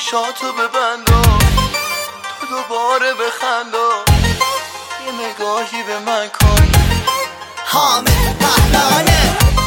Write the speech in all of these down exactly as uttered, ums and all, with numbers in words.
چشاتو ببندا، تو دوباره بخندا، یه نگاهی به من کن. حامد پهلوانه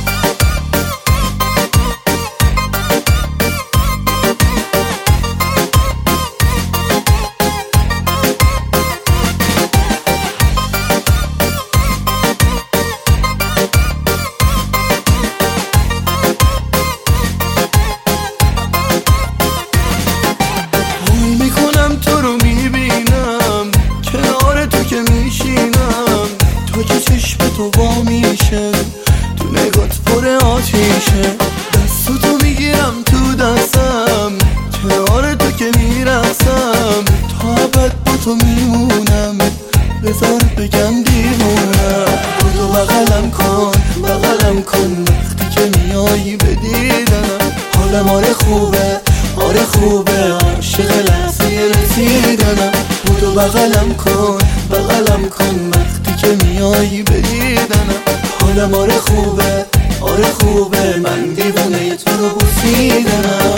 تو وا میشه، تو نگات پر آتیشه. دستو میگیرم تو دستم، کنار تو که میرقصم. تا ابد با تو میمونم، بذار بگم دیوونم. بودو بغلم کن بغلم کن، وقتی که میایی به دیدنم. حالم آره خوبه آره خوبه، عاشق لحظه رسیدنم. بودو بغلم کن بغلم کن، وقتی که میایی به دیدنم. حالم آره خوبه آره خوبه، من دیوونه تو رو بوسیدنم.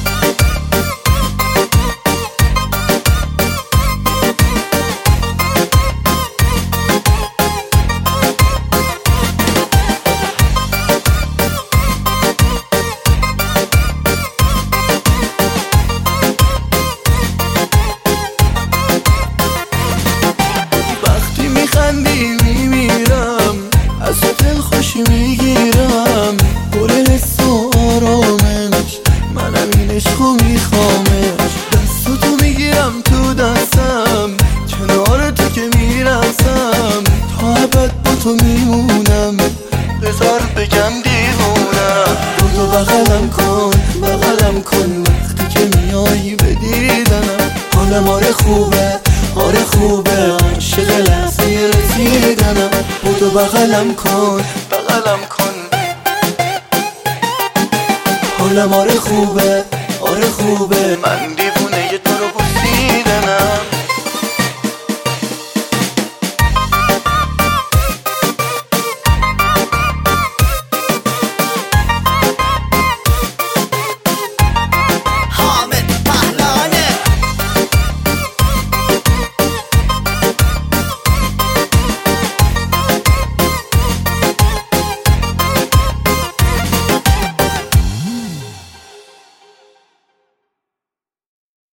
میخندی میمیرم، از تو دل خوشی میگیرم. پر حس و آرامش، منم این عشقو میخوامش. دستو تو میگیرم تو دستم، کنار تو که میرقصم. تا ابد با تو میمونم، بذار بگم دیوونم. بودو بغلم کن بغلم کن، وقتی که میایی به دیدنم. حالم آره خوبه آره خوبه، عاشق لحظه رسیدنم. بودو بغلم کن بغلم کن، حالم آره خوبه آره خوبه، من